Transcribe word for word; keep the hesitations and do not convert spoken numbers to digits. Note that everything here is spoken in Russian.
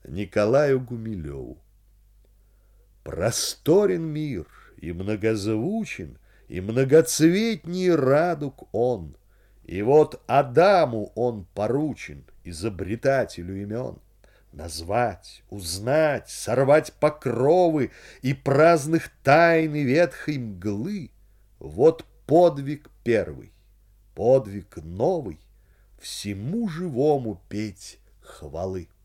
Николаю Гумилеву. Просторен мир, и многозвучен, и многоцветней радуг он. И вот Адаму он поручен, изобретателю имен, назвать, узнать, сорвать покровы и праздных тайны ветхой мглы. Вот подвиг первый, подвиг новый, всему живому петь хвалы.